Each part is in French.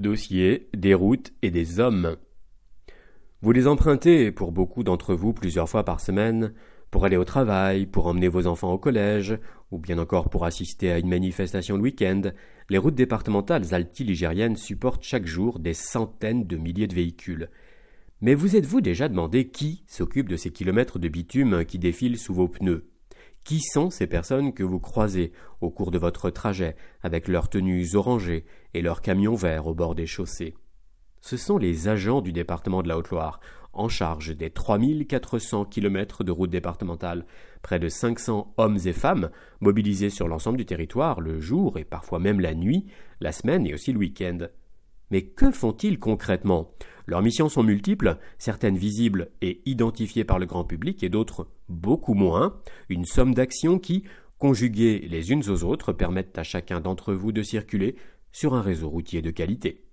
dossiers, des routes et des hommes. Vous les empruntez, pour beaucoup d'entre vous, plusieurs fois par semaine, pour aller au travail, pour emmener vos enfants au collège, ou bien encore pour assister à une manifestation le week-end. Les routes départementales altiligériennes supportent chaque jour des centaines de milliers de véhicules. Mais vous êtes-vous déjà demandé qui s'occupe de ces kilomètres de bitume qui défilent sous vos pneus ? Qui sont ces personnes que vous croisez au cours de votre trajet avec leurs tenues orangées et leurs camions verts au bord des chaussées ? Ce sont les agents du département de la Haute-Loire, en charge des 3400 kilomètres de routes départementales, près de 500 hommes et femmes mobilisés sur l'ensemble du territoire, le jour et parfois même la nuit, la semaine et aussi le week-end. Mais que font-ils concrètement ? Leurs missions sont multiples, certaines visibles et identifiées par le grand public et d'autres beaucoup moins, une somme d'actions qui, conjuguées les unes aux autres, permettent à chacun d'entre vous de circuler sur un réseau routier de qualité.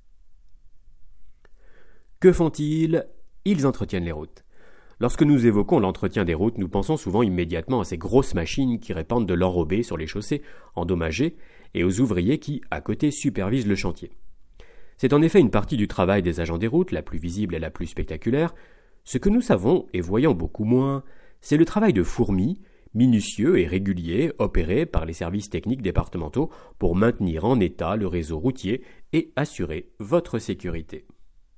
Que font-ils ? Ils entretiennent les routes. Lorsque nous évoquons l'entretien des routes, nous pensons souvent immédiatement à ces grosses machines qui répandent de l'enrobé sur les chaussées endommagées et aux ouvriers qui, à côté, supervisent le chantier. C'est en effet une partie du travail des agents des routes, la plus visible et la plus spectaculaire. Ce que nous savons, et voyons beaucoup moins, c'est le travail de fourmi, minutieux et régulier, opéré par les services techniques départementaux pour maintenir en état le réseau routier et assurer votre sécurité.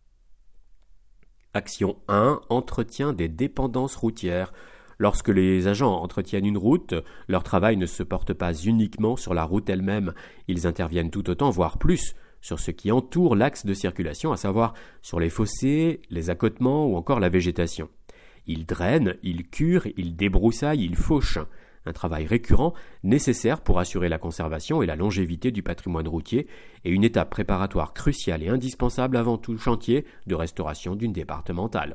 Action 1. Entretien des dépendances routières. Lorsque les agents entretiennent une route, leur travail ne se porte pas uniquement sur la route elle-même. Ils interviennent tout autant, voire plus, sur ce qui entoure l'axe de circulation, à savoir sur les fossés, les accotements ou encore la végétation. Ils drainent, ils curent, ils débroussaillent, ils fauchent. Un travail récurrent, nécessaire pour assurer la conservation et la longévité du patrimoine routier, et une étape préparatoire cruciale et indispensable avant tout chantier de restauration d'une départementale.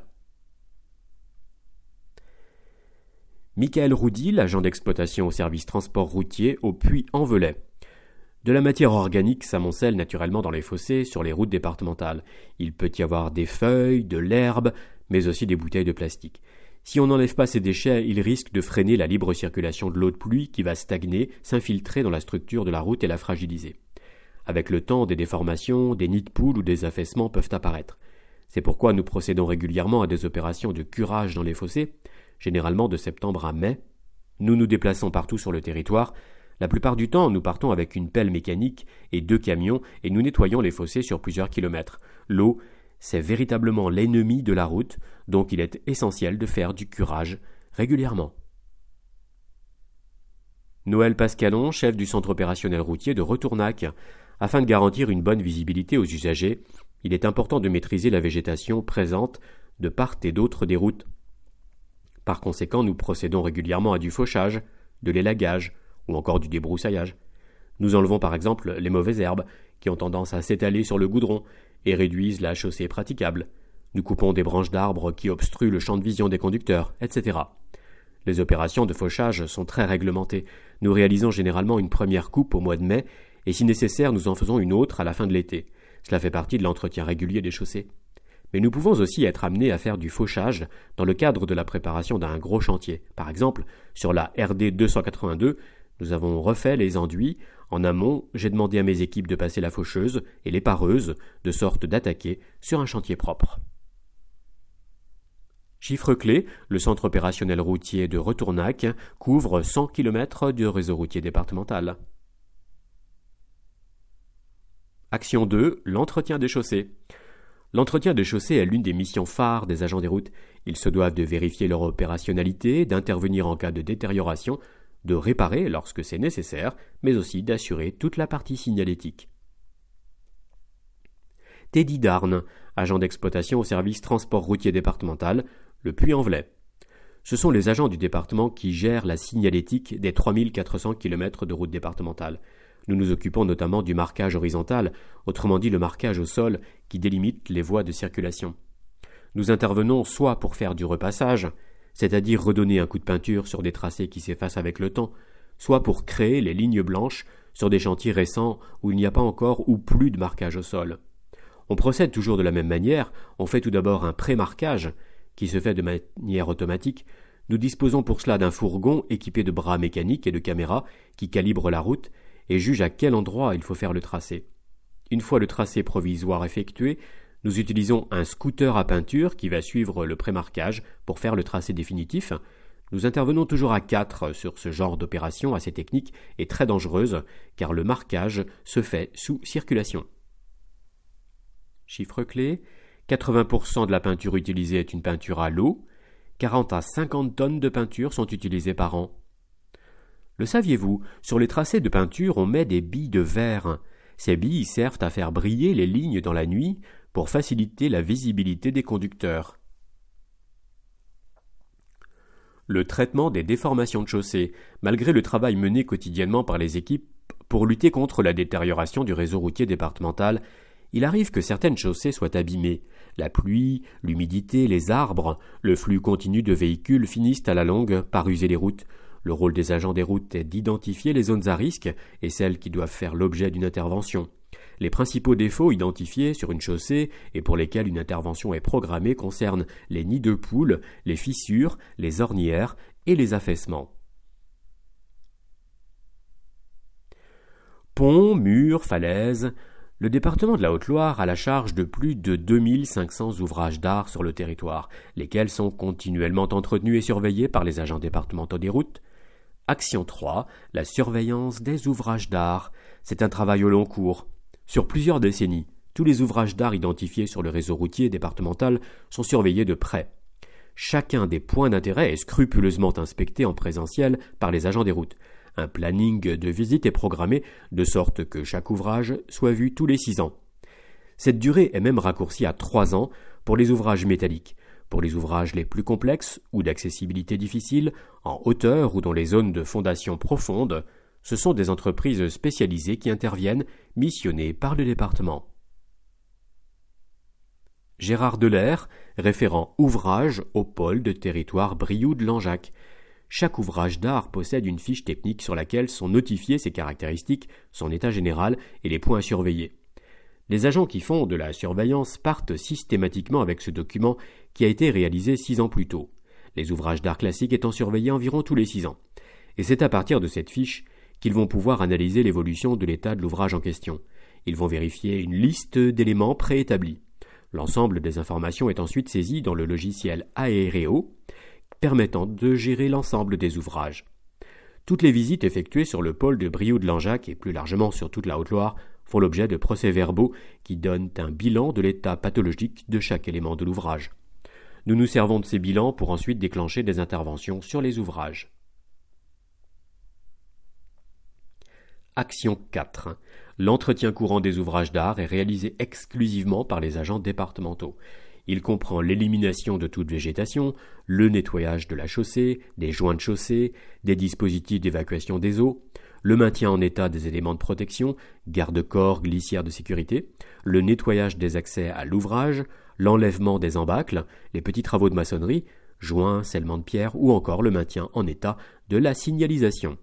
Michael Roudy, l'agent d'exploitation au service transport routier au Puy-en-Velay. De la matière organique s'amoncelle naturellement dans les fossés sur les routes départementales. Il peut y avoir des feuilles, de l'herbe, mais aussi des bouteilles de plastique. Si on n'enlève pas ces déchets, ils risquent de freiner la libre circulation de l'eau de pluie qui va stagner, s'infiltrer dans la structure de la route et la fragiliser. Avec le temps, des déformations, des nids de poules ou des affaissements peuvent apparaître. C'est pourquoi nous procédons régulièrement à des opérations de curage dans les fossés, généralement de septembre à mai. Nous nous déplaçons partout sur le territoire. La plupart du temps, nous partons avec une pelle mécanique et 2 camions et nous nettoyons les fossés sur plusieurs kilomètres. L'eau, c'est véritablement l'ennemi de la route, donc il est essentiel de faire du curage régulièrement. Noël Pascalon, chef du centre opérationnel routier de Retournac. Afin de garantir une bonne visibilité aux usagers, il est important de maîtriser la végétation présente de part et d'autre des routes. Par conséquent, nous procédons régulièrement à du fauchage, de l'élagage ou encore du débroussaillage. Nous enlevons par exemple les mauvaises herbes qui ont tendance à s'étaler sur le goudron et réduisent la chaussée praticable. Nous coupons des branches d'arbres qui obstruent le champ de vision des conducteurs, etc. Les opérations de fauchage sont très réglementées. Nous réalisons généralement une première coupe au mois de mai et si nécessaire nous en faisons une autre à la fin de l'été. Cela fait partie de l'entretien régulier des chaussées. Mais nous pouvons aussi être amenés à faire du fauchage dans le cadre de la préparation d'un gros chantier. Par exemple, sur la RD 282, nous avons refait les enduits. En amont, j'ai demandé à mes équipes de passer la faucheuse et les pareuses, de sorte d'attaquer sur un chantier propre. Chiffre clé, le centre opérationnel routier de Retournac couvre 100 km de réseau routier départemental. Action 2, l'entretien des chaussées. L'entretien des chaussées est l'une des missions phares des agents des routes. Ils se doivent de vérifier leur opérationnalité, d'intervenir en cas de détérioration, de réparer lorsque c'est nécessaire, mais aussi d'assurer toute la partie signalétique. Teddy Darn, agent d'exploitation au service transport routier départemental, le Puy-en-Velay. Ce sont les agents du département qui gèrent la signalétique des 3400 km de routes départementales. Nous nous occupons notamment du marquage horizontal, autrement dit le marquage au sol qui délimite les voies de circulation. Nous intervenons soit pour faire du repassage, c'est-à-dire redonner un coup de peinture sur des tracés qui s'effacent avec le temps, soit pour créer les lignes blanches sur des chantiers récents où il n'y a pas encore ou plus de marquage au sol. On procède toujours de la même manière, on fait tout d'abord un pré-marquage qui se fait de manière automatique. Nous disposons pour cela d'un fourgon équipé de bras mécaniques et de caméras qui calibrent la route et jugent à quel endroit il faut faire le tracé. Une fois le tracé provisoire effectué, nous utilisons un scooter à peinture qui va suivre le prémarquage pour faire le tracé définitif. Nous intervenons toujours à 4 sur ce genre d'opération assez technique et très dangereuse, car le marquage se fait sous circulation. Chiffre clé, 80% de la peinture utilisée est une peinture à l'eau, 40 à 50 tonnes de peinture sont utilisées par an. Le saviez-vous, sur les tracés de peinture, on met des billes de verre. Ces billes servent à faire briller les lignes dans la nuit pour faciliter la visibilité des conducteurs. Le traitement des déformations de chaussée, malgré le travail mené quotidiennement par les équipes pour lutter contre la détérioration du réseau routier départemental, il arrive que certaines chaussées soient abîmées. La pluie, l'humidité, les arbres, le flux continu de véhicules finissent à la longue par user les routes. Le rôle des agents des routes est d'identifier les zones à risque et celles qui doivent faire l'objet d'une intervention. Les principaux défauts identifiés sur une chaussée et pour lesquels une intervention est programmée concernent les nids de poules, les fissures, les ornières et les affaissements. Ponts, murs, falaises. Le département de la Haute-Loire a la charge de plus de 2500 ouvrages d'art sur le territoire, lesquels sont continuellement entretenus et surveillés par les agents départementaux des routes. Action 3, la surveillance des ouvrages d'art. C'est un travail au long cours. Sur plusieurs décennies, tous les ouvrages d'art identifiés sur le réseau routier départemental sont surveillés de près. Chacun des points d'intérêt est scrupuleusement inspecté en présentiel par les agents des routes. Un planning de visite est programmé de sorte que chaque ouvrage soit vu tous les 6 ans. Cette durée est même raccourcie à 3 ans pour les ouvrages métalliques. Pour les ouvrages les plus complexes ou d'accessibilité difficile, en hauteur ou dans les zones de fondation profonde, ce sont des entreprises spécialisées qui interviennent, missionnées par le département. Gérard Delair, référent ouvrage au pôle de territoire Brioude-Langeac. Chaque ouvrage d'art possède une fiche technique sur laquelle sont notifiées ses caractéristiques, son état général et les points à surveiller. Les agents qui font de la surveillance partent systématiquement avec ce document qui a été réalisé 6 ans plus tôt, les ouvrages d'art classiques étant surveillés environ tous les 6 ans. Et c'est à partir de cette fiche qu'ils vont pouvoir analyser l'évolution de l'état de l'ouvrage en question. Ils vont vérifier une liste d'éléments préétablis. L'ensemble des informations est ensuite saisi dans le logiciel Aéreo, permettant de gérer l'ensemble des ouvrages. Toutes les visites effectuées sur le pôle de Brioude-Langeac et plus largement sur toute la Haute-Loire font l'objet de procès-verbaux qui donnent un bilan de l'état pathologique de chaque élément de l'ouvrage. Nous nous servons de ces bilans pour ensuite déclencher des interventions sur les ouvrages. Action 4. L'entretien courant des ouvrages d'art est réalisé exclusivement par les agents départementaux. Il comprend l'élimination de toute végétation, le nettoyage de la chaussée, des joints de chaussée, des dispositifs d'évacuation des eaux, le maintien en état des éléments de protection, garde-corps, glissières de sécurité, le nettoyage des accès à l'ouvrage, l'enlèvement des embâcles, les petits travaux de maçonnerie, joints, scellements de pierre ou encore le maintien en état de la signalisation.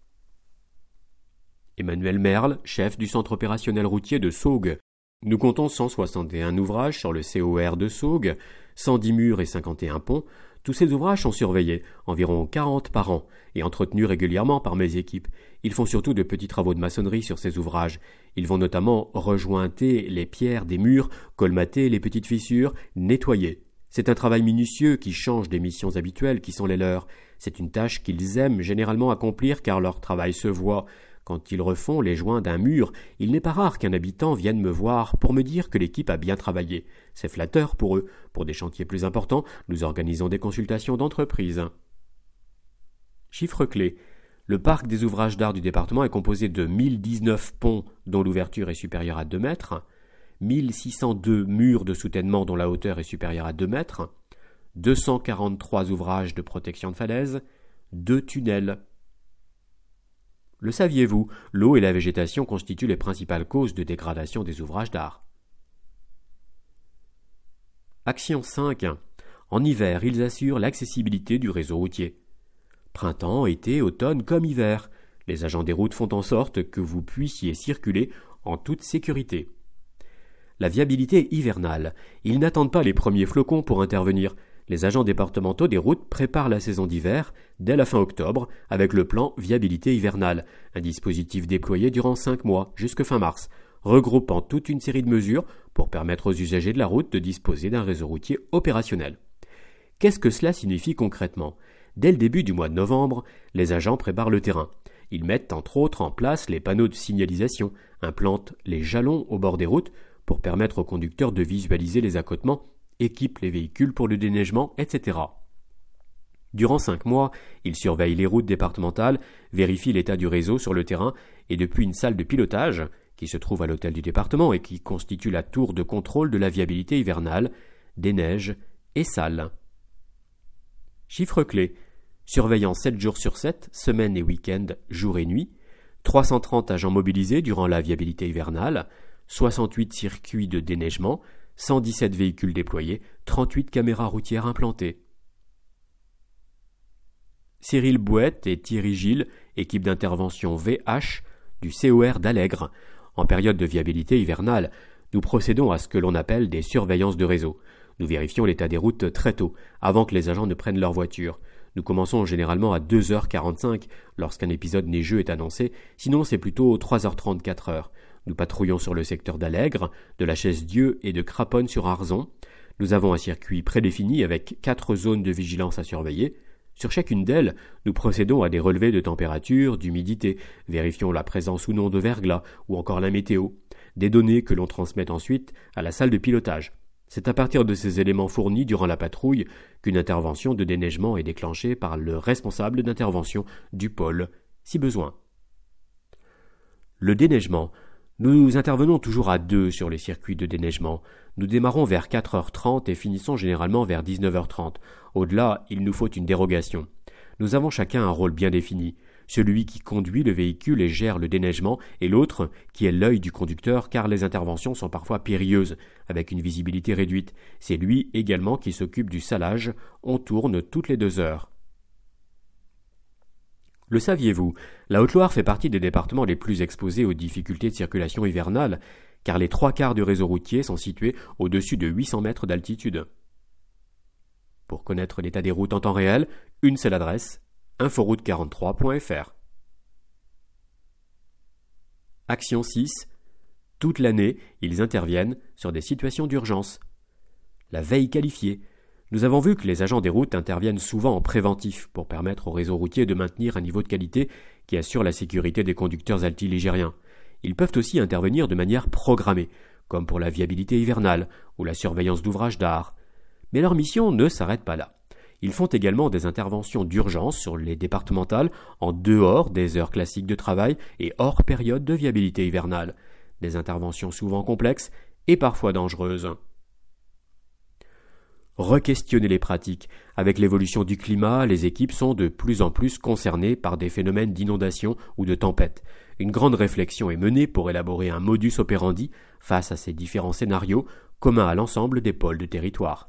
Emmanuel Merle, chef du centre opérationnel routier de Saugues. Nous comptons 161 ouvrages sur le COR de Saugues, 110 murs et 51 ponts. Tous ces ouvrages sont surveillés, environ 40 par an, et entretenus régulièrement par mes équipes. Ils font surtout de petits travaux de maçonnerie sur ces ouvrages. Ils vont notamment rejointer les pierres des murs, colmater les petites fissures, nettoyer. C'est un travail minutieux qui change des missions habituelles qui sont les leurs. C'est une tâche qu'ils aiment généralement accomplir car leur travail se voit. Quand ils refont les joints d'un mur, il n'est pas rare qu'un habitant vienne me voir pour me dire que l'équipe a bien travaillé. C'est flatteur pour eux. Pour des chantiers plus importants, nous organisons des consultations d'entreprise. Chiffre clé. Le parc des ouvrages d'art du département est composé de 1019 ponts dont l'ouverture est supérieure à 2 mètres, 1602 murs de soutènement dont la hauteur est supérieure à 2 mètres, 243 ouvrages de protection de falaise, 2 tunnels. Le saviez-vous, l'eau et la végétation constituent les principales causes de dégradation des ouvrages d'art. Action 5. En hiver, ils assurent l'accessibilité du réseau routier. Printemps, été, automne comme hiver, les agents des routes font en sorte que vous puissiez circuler en toute sécurité. La viabilité hivernale. Ils n'attendent pas les premiers flocons pour intervenir. Les agents départementaux des routes préparent la saison d'hiver dès la fin octobre avec le plan Viabilité hivernale, un dispositif déployé durant 5 mois jusqu'à fin mars. regroupant toute une série de mesures pour permettre aux usagers de la route de disposer d'un réseau routier opérationnel. Qu'est-ce que cela signifie concrètement ? Dès le début du mois de novembre, les agents préparent le terrain. Ils mettent entre autres en place les panneaux de signalisation, implantent les jalons au bord des routes pour permettre aux conducteurs de visualiser les accotements, équipent les véhicules pour le déneigement, etc. Durant 5 mois, ils surveillent les routes départementales, vérifient l'état du réseau sur le terrain et depuis une salle de pilotage, qui se trouve à l'hôtel du département et qui constitue la tour de contrôle de la viabilité hivernale, déneige et sale. Chiffre clé. Surveillant 7 jours sur 7, semaine et week-end, jour et nuit, 330 agents mobilisés durant la viabilité hivernale, 68 circuits de déneigement, 117 véhicules déployés, 38 caméras routières implantées. Cyril Bouette et Thierry Gilles, équipe d'intervention VH du COR d'Allègre. En période de viabilité hivernale, nous procédons à ce que l'on appelle des surveillances de réseau. Nous vérifions l'état des routes très tôt, avant que les agents ne prennent leur voiture. Nous commençons généralement à 2h45 lorsqu'un épisode neigeux est annoncé, sinon c'est plutôt 3h30, 4h. Nous patrouillons sur le secteur d'Allègre, de la Chaise-Dieu et de Craponne-sur-Arzon. Nous avons un circuit prédéfini avec 4 zones de vigilance à surveiller. Sur chacune d'elles, nous procédons à des relevés de température, d'humidité, vérifions la présence ou non de verglas ou encore la météo, des données que l'on transmet ensuite à la salle de pilotage. C'est à partir de ces éléments fournis durant la patrouille qu'une intervention de déneigement est déclenchée par le responsable d'intervention du pôle, si besoin. Le déneigement. Nous intervenons toujours à 2 sur les circuits de déneigement. Nous démarrons vers 4h30 et finissons généralement vers 19h30. Au-delà, il nous faut une dérogation. Nous avons chacun un rôle bien défini. Celui qui conduit le véhicule et gère le déneigement et l'autre qui est l'œil du conducteur car les interventions sont parfois périlleuses, avec une visibilité réduite. C'est lui également qui s'occupe du salage. On tourne toutes les 2 heures. Le saviez-vous, la Haute-Loire fait partie des départements les plus exposés aux difficultés de circulation hivernale, car les 3/4 du réseau routier sont situés au-dessus de 800 mètres d'altitude. Pour connaître l'état des routes en temps réel, une seule adresse, inforoute43.fr. Action 6. Toute l'année, ils interviennent sur des situations d'urgence. La veille qualifiée. Nous avons vu que les agents des routes interviennent souvent en préventif pour permettre au réseau routier de maintenir un niveau de qualité qui assure la sécurité des conducteurs altiligériens. Ils peuvent aussi intervenir de manière programmée, comme pour la viabilité hivernale ou la surveillance d'ouvrages d'art. Mais leur mission ne s'arrête pas là. Ils font également des interventions d'urgence sur les départementales en dehors des heures classiques de travail et hors période de viabilité hivernale. Des interventions souvent complexes et parfois dangereuses. Re-questionner les pratiques. Avec l'évolution du climat, les équipes sont de plus en plus concernées par des phénomènes d'inondation ou de tempête. Une grande réflexion est menée pour élaborer un modus operandi face à ces différents scénarios communs à l'ensemble des pôles de territoire.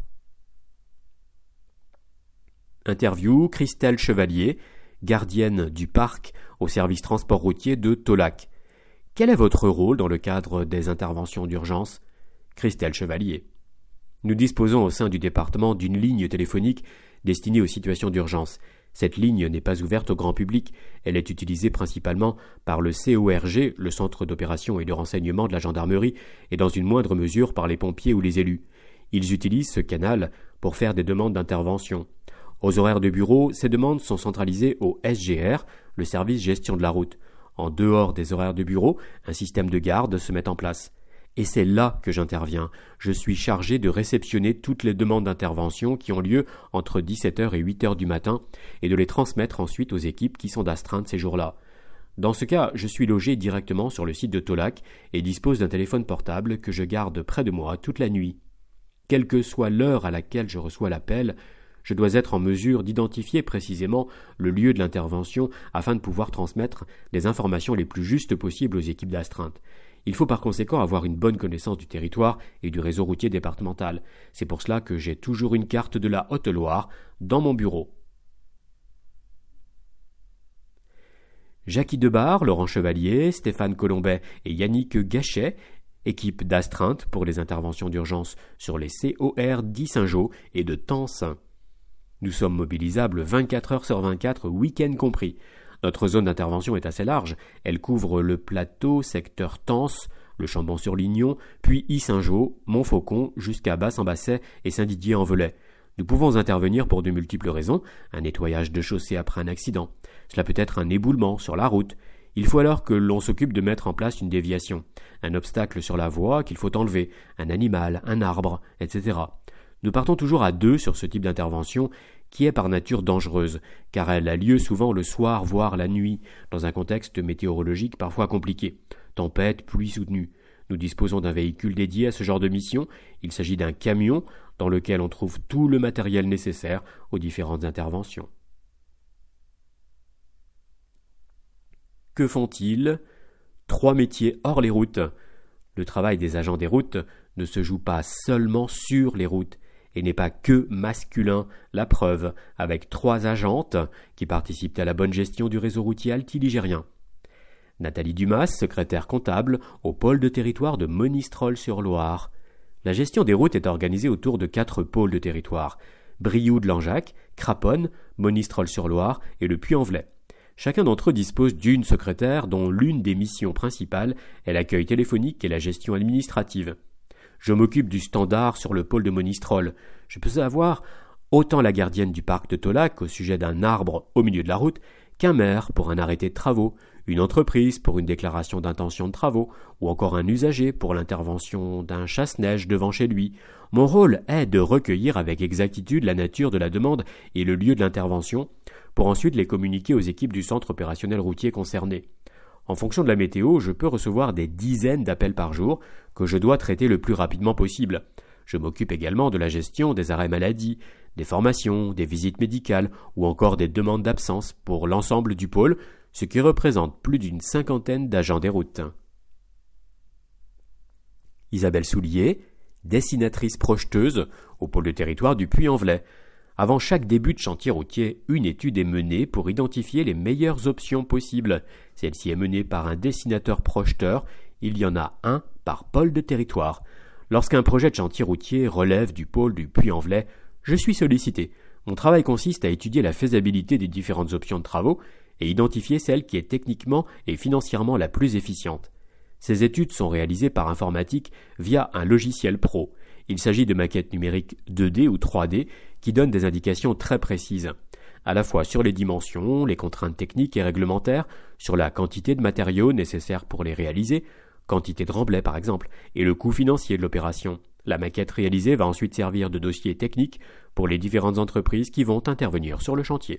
Interview Christelle Chevalier, gardienne du parc au service transport routier de Tolac. Quel est votre rôle dans le cadre des interventions d'urgence ? Christelle Chevalier. Nous disposons au sein du département d'une ligne téléphonique destinée aux situations d'urgence. Cette ligne n'est pas ouverte au grand public, elle est utilisée principalement par le CORG, le Centre d'opération et de renseignement de la gendarmerie, et dans une moindre mesure par les pompiers ou les élus. Ils utilisent ce canal pour faire des demandes d'intervention. Aux horaires de bureau, ces demandes sont centralisées au SGR, le service gestion de la route. En dehors des horaires de bureau, un système de garde se met en place. Et c'est là que j'interviens. Je suis chargé de réceptionner toutes les demandes d'intervention qui ont lieu entre 17h et 8h du matin et de les transmettre ensuite aux équipes qui sont d'astreinte ces jours-là. Dans ce cas, je suis logé directement sur le site de Tolac et dispose d'un téléphone portable que je garde près de moi toute la nuit. Quelle que soit l'heure à laquelle je reçois l'appel, je dois être en mesure d'identifier précisément le lieu de l'intervention afin de pouvoir transmettre les informations les plus justes possibles aux équipes d'astreinte. Il faut par conséquent avoir une bonne connaissance du territoire et du réseau routier départemental. C'est pour cela que j'ai toujours une carte de la Haute-Loire dans mon bureau. Jackie Debar, Laurent Chevalier, Stéphane Colombet et Yannick Gachet, équipe d'astreinte pour les interventions d'urgence sur les COR d'Issingeau et de Tens. Nous sommes mobilisables 24 heures sur 24, week-end compris. Notre zone d'intervention est assez large. Elle couvre le plateau, secteur Tens, le Chambon-sur-Lignon, puis Ys-Saint-Jean, Montfaucon, jusqu'à Basse-en-Basset et Saint-Didier-en-Velay. Nous pouvons intervenir pour de multiples raisons, un nettoyage de chaussée après un accident. Cela peut être un éboulement sur la route. Il faut alors que l'on s'occupe de mettre en place une déviation, un obstacle sur la voie qu'il faut enlever, un animal, un arbre, etc. Nous partons toujours à deux sur ce type d'intervention qui est par nature dangereuse, car elle a lieu souvent le soir, voire la nuit, dans un contexte météorologique parfois compliqué. Tempête, pluie soutenue. Nous disposons d'un véhicule dédié à ce genre de mission. Il s'agit d'un camion dans lequel on trouve tout le matériel nécessaire aux différentes interventions. Que font-ils ? 3 métiers hors les routes. Le travail des agents des routes ne se joue pas seulement sur les routes et n'est pas que masculin, la preuve, avec 3 agentes qui participent à la bonne gestion du réseau routier altiligérien. Nathalie Dumas, secrétaire comptable au pôle de territoire de Monistrol-sur-Loire. La gestion des routes est organisée autour de 4 pôles de territoire, Brioude de Langeac, Craponne, Monistrol-sur-Loire et le Puy-en-Velay. Chacun d'entre eux dispose d'une secrétaire dont l'une des missions principales est l'accueil téléphonique et la gestion administrative. Je m'occupe du standard sur le pôle de Monistrol. Je peux avoir autant la gardienne du parc de Tolac au sujet d'un arbre au milieu de la route qu'un maire pour un arrêté de travaux, une entreprise pour une déclaration d'intention de travaux, ou encore un usager pour l'intervention d'un chasse-neige devant chez lui. Mon rôle est de recueillir avec exactitude la nature de la demande et le lieu de l'intervention, pour ensuite les communiquer aux équipes du centre opérationnel routier concerné. En fonction de la météo, je peux recevoir des dizaines d'appels par jour que je dois traiter le plus rapidement possible. Je m'occupe également de la gestion des arrêts maladie, des formations, des visites médicales ou encore des demandes d'absence pour l'ensemble du pôle, ce qui représente plus d'une 50aine d'agents des routes. Isabelle Soulier, dessinatrice projeteuse au pôle de territoire du Puy-en-Velay. Avant chaque début de chantier routier, une étude est menée pour identifier les meilleures options possibles. Celle-ci est menée par un dessinateur projeteur. Il y en a un par pôle de territoire. Lorsqu'un projet de chantier routier relève du pôle du Puy-en-Velay, je suis sollicité. Mon travail consiste à étudier la faisabilité des différentes options de travaux et identifier celle qui est techniquement et financièrement la plus efficiente. Ces études sont réalisées par informatique via un logiciel pro. Il s'agit de maquettes numériques 2D ou 3D qui donnent des indications très précises, à la fois sur les dimensions, les contraintes techniques et réglementaires, sur la quantité de matériaux nécessaires pour les réaliser, quantité de remblais par exemple, et le coût financier de l'opération. La maquette réalisée va ensuite servir de dossier technique pour les différentes entreprises qui vont intervenir sur le chantier.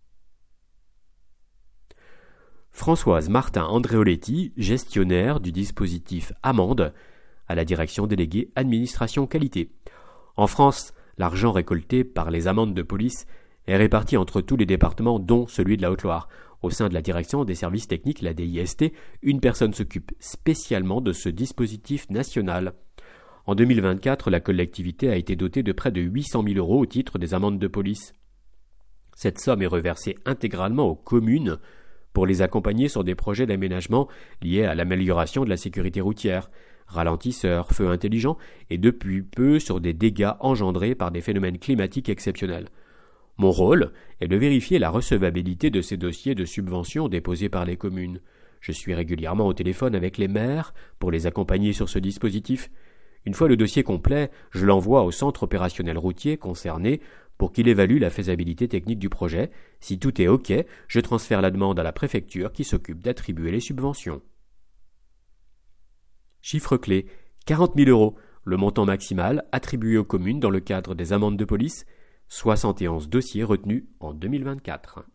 Françoise Martin-Andreoletti, gestionnaire du dispositif Amende, à la direction déléguée administration qualité. En France, l'argent récolté par les amendes de police est réparti entre tous les départements dont celui de la Haute-Loire. Au sein de la direction des services techniques, la DIST, une personne s'occupe spécialement de ce dispositif national. En 2024, la collectivité a été dotée de près de 800 000 € au titre des amendes de police. Cette somme est reversée intégralement aux communes pour les accompagner sur des projets d'aménagement liés à l'amélioration de la sécurité routière, ralentisseurs, feux intelligents et depuis peu sur des dégâts engendrés par des phénomènes climatiques exceptionnels. Mon rôle est de vérifier la recevabilité de ces dossiers de subvention déposés par les communes. Je suis régulièrement au téléphone avec les maires pour les accompagner sur ce dispositif. Une fois le dossier complet, je l'envoie au centre opérationnel routier concerné pour qu'il évalue la faisabilité technique du projet. Si tout est OK, je transfère la demande à la préfecture qui s'occupe d'attribuer les subventions. Chiffre clé, 40 000 €, le montant maximal attribué aux communes dans le cadre des amendes de police, 71 dossiers retenus en 2024.